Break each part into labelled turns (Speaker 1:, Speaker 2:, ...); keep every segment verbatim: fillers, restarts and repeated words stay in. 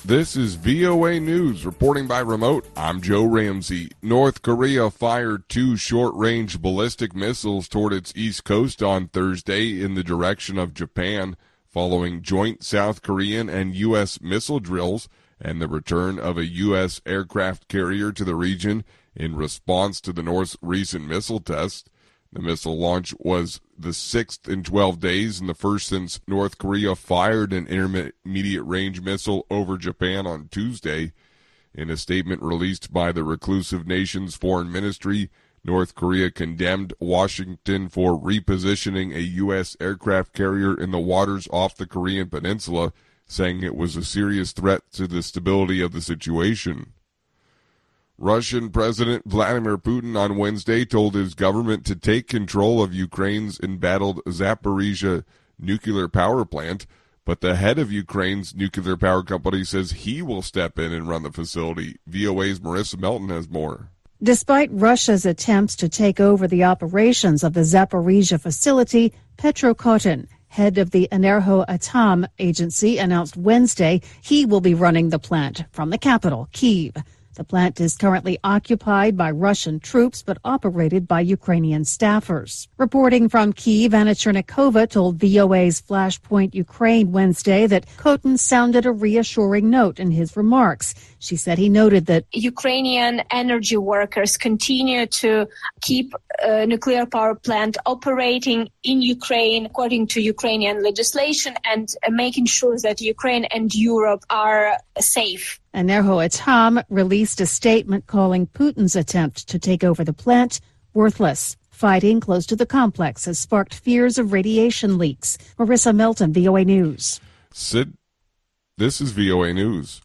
Speaker 1: This is V O A News, reporting by remote. I'm Joe Ramsey. North Korea fired two short-range ballistic missiles toward its east coast on Thursday in the direction of Japan, following joint South Korean and U S missile drills and the return of a U S aircraft carrier to the region in response to the North's recent missile tests. The missile launch was the sixth in twelve days and the first since North Korea fired an intermediate-range missile over Japan on Tuesday. In a statement released by the reclusive nation's foreign ministry, North Korea condemned Washington for repositioning a U S aircraft carrier in the waters off the Korean peninsula, saying it was a serious threat to the stability of the situation. Russian President Vladimir Putin on Wednesday told his government to take control of Ukraine's embattled Zaporizhzhia nuclear power plant, but the head of Ukraine's nuclear power company says he will step in and run the facility. V O A's Marissa Melton has more.
Speaker 2: Despite Russia's attempts to take over the operations of the Zaporizhzhia facility, Petro Kotin, head of the Enerhoatom agency, announced Wednesday he will be running the plant from the capital, Kyiv. The plant is currently occupied by Russian troops but operated by Ukrainian staffers. Reporting from Kyiv, Anna Chernikova told V O A's Flashpoint Ukraine Wednesday that Kotin sounded a reassuring note in his remarks. She said he noted that
Speaker 3: Ukrainian energy workers continue to keep a nuclear power plant operating in Ukraine according to Ukrainian legislation and uh, making sure that Ukraine and Europe are safe.
Speaker 2: Enerhoatom released a statement calling Putin's attempt to take over the plant worthless. Fighting close to the complex has sparked fears of radiation leaks. Marissa Melton, V O A News.
Speaker 1: Sid, this is V O A News.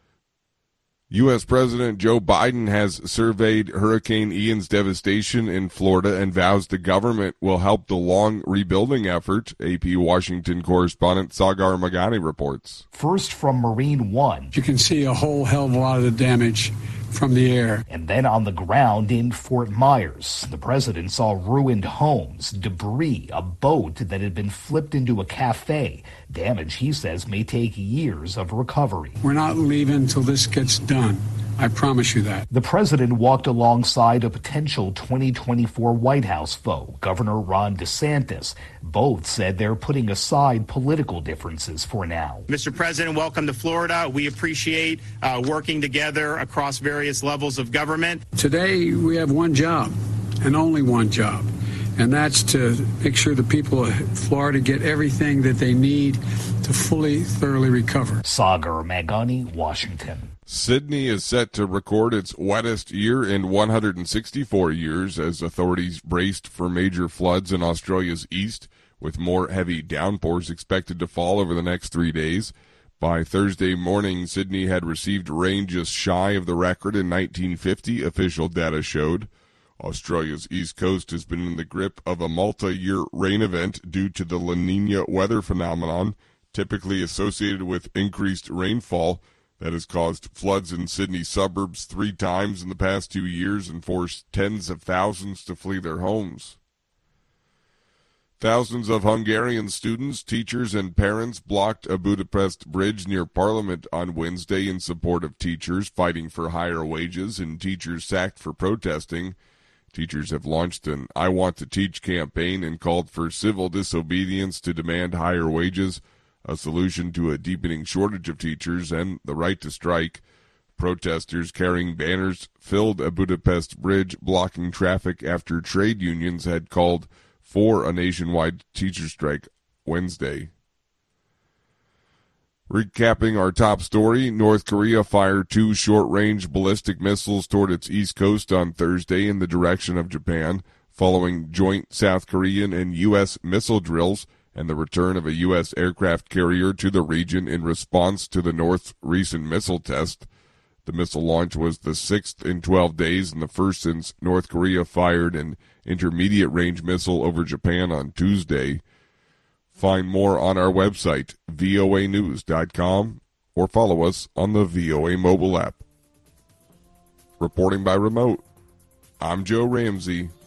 Speaker 1: U S. President Joe Biden has surveyed Hurricane Ian's devastation in Florida and vows the government will help the long rebuilding effort. A P Washington correspondent Sagar Magani reports.
Speaker 4: First from Marine One.
Speaker 5: You can see a whole hell of a lot of the damage from the air.
Speaker 4: And then on the ground in Fort Myers, the president saw ruined homes, debris, a boat that had been flipped into a cafe. Damage, he says, may take years of recovery.
Speaker 5: We're not leaving until this gets done. I promise you that.
Speaker 4: The president walked alongside a potential twenty twenty-four White House foe, Governor Ron DeSantis. Both said they're putting aside political differences for now.
Speaker 6: Mister President, welcome to Florida. We appreciate uh, working together across various levels of government.
Speaker 5: Today, we have one job, and only one job, and that's to make sure the people of Florida get everything that they need to fully, thoroughly recover.
Speaker 4: Sagar Magani, Washington.
Speaker 1: Sydney is set to record its wettest year in one hundred sixty-four years as authorities braced for major floods in Australia's east, with more heavy downpours expected to fall over the next three days. By Thursday morning, Sydney had received rain just shy of the record in nineteen fifty, official data showed. Australia's east coast has been in the grip of a multi-year rain event due to the La Niña weather phenomenon, typically associated with increased rainfall, that has caused floods in Sydney suburbs three times in the past two years and forced tens of thousands to flee their homes. Thousands of Hungarian students, teachers, and parents blocked a Budapest bridge near Parliament on Wednesday in support of teachers fighting for higher wages and teachers sacked for protesting. Teachers have launched an I Want to Teach campaign and called for civil disobedience to demand higher wages, a solution to a deepening shortage of teachers, and the right to strike. Protesters carrying banners filled a Budapest bridge, blocking traffic after trade unions had called for a nationwide teacher strike Wednesday. Recapping our top story, North Korea fired two short-range ballistic missiles toward its east coast on Thursday in the direction of Japan, following joint South Korean and U S missile drills and the return of a U S aircraft carrier to the region in response to the North's recent missile test. The missile launch was the sixth in twelve days and the first since North Korea fired an intermediate-range missile over Japan on Tuesday. Find more on our website, V O A news dot com, or follow us on the V O A mobile app. Reporting by remote, I'm Joe Ramsey.